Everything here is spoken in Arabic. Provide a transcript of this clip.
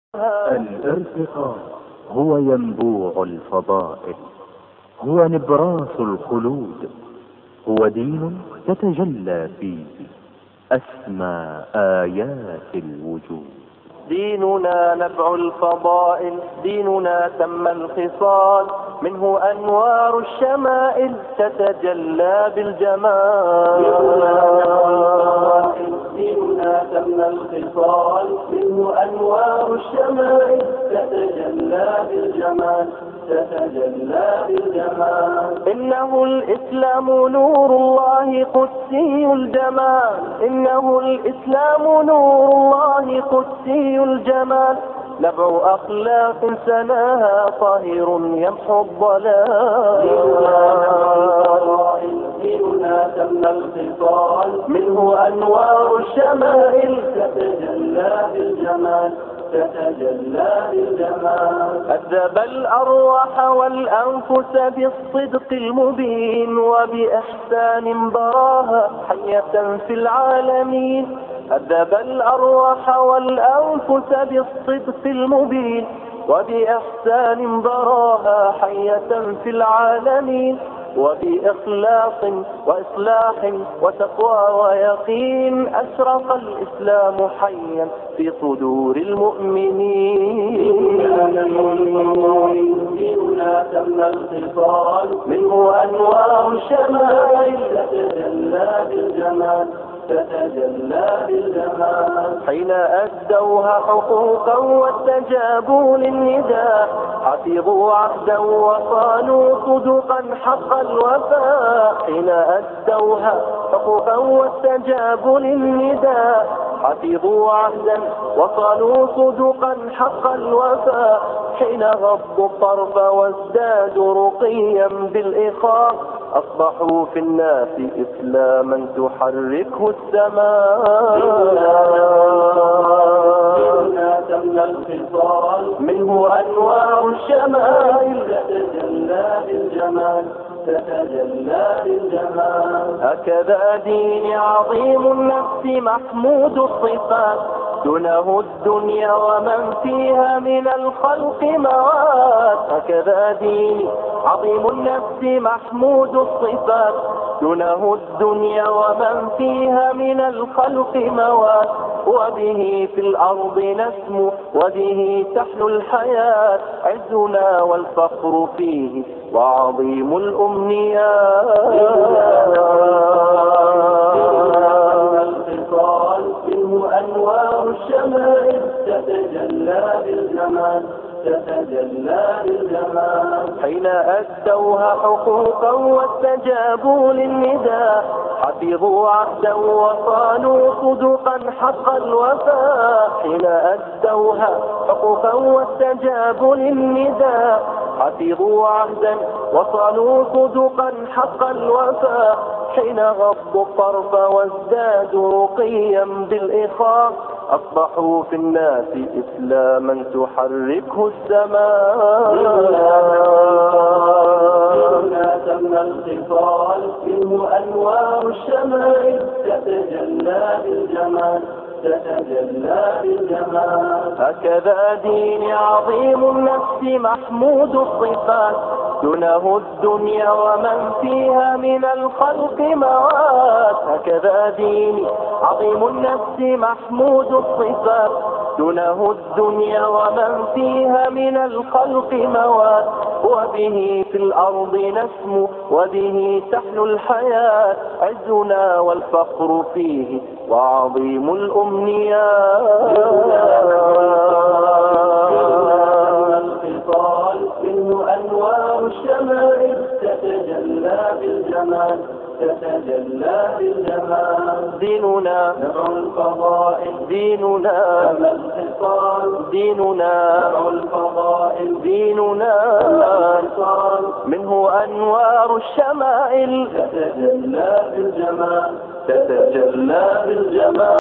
الارتقاء هو ينبوع الفضائل، هو نبراس الخلود، هو دين تتجلى فيه أسمى آيات الوجود. ديننا نبع الفضائل، ديننا تم الخصال، منه أنوار الشمائل تتجلى بالجمال. ديننا تم الخصال، منه أنوار الشمائل تتجلى بالجمال، تتجلى بالجمال. إنه الإسلام نور الله قدسي الجمال، إنه الإسلام نور الله قدسي الجمال، نبع أخلاق سناها طاهر يمحو الضلال. ديننا تم الخصال، منه أنوار الشمائل تتجلى بالجمال، تتجلى بالجمال. أذب الأرواح والأنفس بالصدق المبين، وبإحسان براها حية في العالمين. أذب الأرواح والأنفس بالصدق المبين، وبإحسان براها حية في العالمين. وبإخلاص وإصلاح وتقوى ويقين أشرق الإسلام حيا في صدور المؤمنين. ديننا تم الخصال، منه أنوار الشمائل تتجلى بالجمال، تتجلى بالجمال. حين أدوها حقوقا واستجابوا للنداء، حفظوا عهدا وصانوا صدقا حق الوفاء. حين أدوها حقوقا واستجابوا للنداء، حفظوا عهدا وصانوا صدقا حق الوفاء. حين غضوا الطرف وازدادوا رقيا بالإخاء، أصبحوا في الناس إسلاما تحركه السماء. ديننا تم الخصال، منه أنوار الشمائل تتجلى بالجمال، تتجلى بالجمال. هكذا دين عظيم النفس محمود الصفات، دونه الدنيا ومن فيها من الخلق مواد. هكذا دين عظيم النفس محمود الصفات، دونه الدنيا ومن فيها من الخلق مواد. وبه في الأرض نسمو، وبه تحلو الحياة، عزنا والفخر فيه وعظيم الأمنيات. منه أنوار الشمائل تتجلى بالجمال، تتجلى بالجمال. حين أدوها حقوقا واستجابوا للنداء، حفظوا عهدا وصانوا صدقا حق الوفاء. حين أدوها حقوقا واستجابوا للنداء، حفظوا عهدا وصانوا صدقا حق الوفاء. حين غضوا الطرف وازدادوا رقيا بالإخاء، أصبحوا في الناس إسلاما تحركه السماء. ديننا تم الخصال، منه أنوار الشمائل تتجلى بالجمال، تتجلى بالجمال. هكذا دين عظيم النفس محمود الصفات، دونه الدنيا ومن فيها من الخلق مواد. هكذا دين عظيم النفس محمود الصفات، دونه الدنيا ومن فيها من الخلق مواد. وبه في الأرض نسمو، وبه تحلو الحياة، عزنا والفخر فيه وعظيم الأمنيات. منه أنوار الشمائل تتجلى بالجمال، تتجلى بالجمال. ديننا نبع الفضائل، ديننا تم الخصال، ديننا نبع الفضائل، ديننا الخصال. منه أنوار الشمائل تتجلى بالجمال، تتجلى بالجمال.